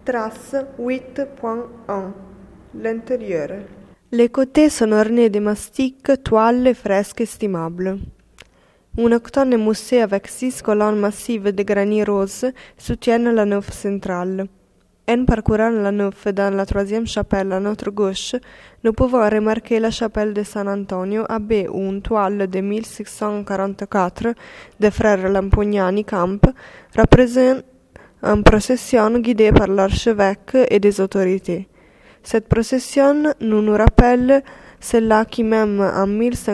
Trace 8.1 L'intérieur. Les côtés sont ornés de mastiques, toiles et fresques estimables. Un octone moussé avec 6 colonnes massives de granit rose soutiennent la nef centrale. En parcourant la nef dans la troisième chapelle à notre gauche, nous pouvons remarquer la chapelle de San Antonio avec une toile de 1644 des frères Lampugnani Camp représente une procession guidée par l'archevêque et des autorités. Cette procession nous rappelle celle qui même en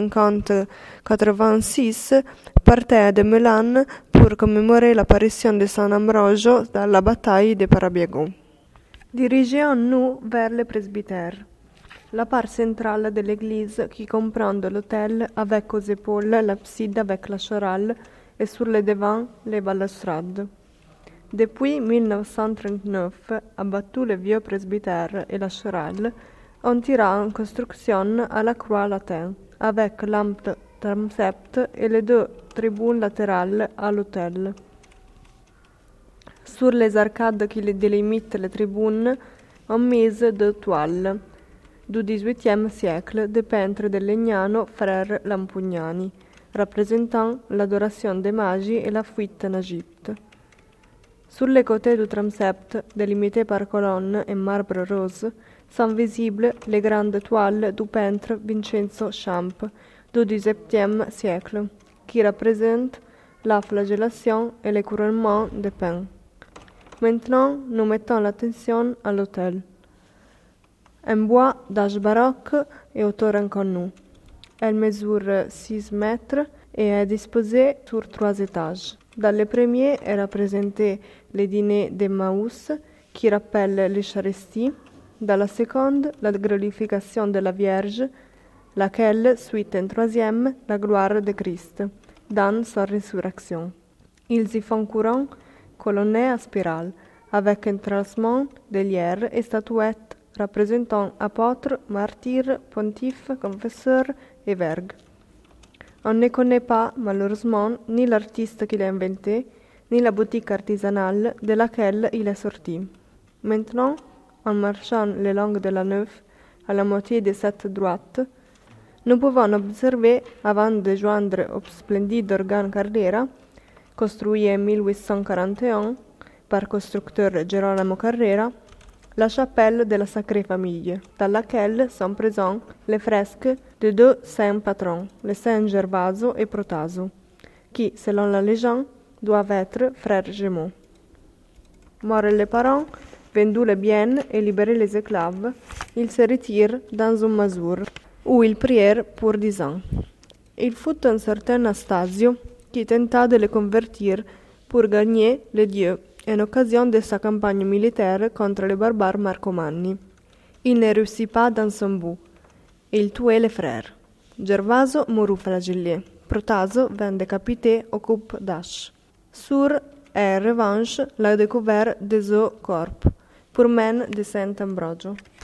1586 partait de Milan pour commémorer l'apparition de San Ambrogio dans la bataille de Parabiago. Dirigeons-nous vers le presbytère, la part centrale de l'église qui comprend l'autel avec aux épaules l'abside avec la chorale et sur le devant les balustrades. Depuis 1939, abattu le vieux presbytère et la chorale, on tira en construction à la croix latine, avec l'ample transept et les 2 tribunes latérales à l'autel. Sur les arcades qui délimitent les tribunes, on mise 2 toiles du XVIIIe siècle de peintre de Legnano frère Lampugnani, représentant l'adoration des magi et la fuite en Égypte. Sur les côtés du transept, délimités par colonnes en marbre rose, sont visibles les grandes toiles du peintre Vincenzo Champ du XVIIe siècle, qui représentent la flagellation et le couronnement des pains. Maintenant, nous mettons l'attention à l'autel. En bois d'âge baroque et auteur inconnu. Elle mesure 6 mètres et est disposée sur 3 étages. Dans le premier est représenté le dîner d'Emmaüs, qui rappelle l'Eucharistie. Dans la seconde, la glorification de la Vierge, laquelle suit en troisième la gloire de Christ, dans sa résurrection. Ils y font courant, colonné à spirale, avec un tracement de lierre et statuettes représentant apôtres, martyrs, pontifes, confesseurs et vergues. On ne connaît pas, malheureusement, ni l'artiste qui l'a inventé, ni la boutique artisanale de laquelle il est sorti. Maintenant, en marchant le long de la nef, à la moitié de cette droite, nous pouvons observer, avant de joindre au splendide organe Carrera, construit en 1841 par constructeur Gerolamo Carrera, la chapelle de la Sacrée Famille, dans laquelle sont présents les fresques de 2 saints patrons, les saints Gervaso et Protaso, qui, selon la légende, doivent être frères jumeaux. Morts les parents, vendus les biens et libérés les esclaves, ils se retirent dans un masure, où ils prièrent pour 10 ans. Il fut un certain Astasio qui tenta de les convertir pour gagner les dieux en occasion de sa campagne militaire contre les barbares marcomanni. Il ne réussit pas dans son but. Il tuait les frères. Gervaso mourut flagellé. Protaso vint décapité au coup d'âge. Sur et revanche la découverte des eaux corps, pour men de Saint Ambrogio.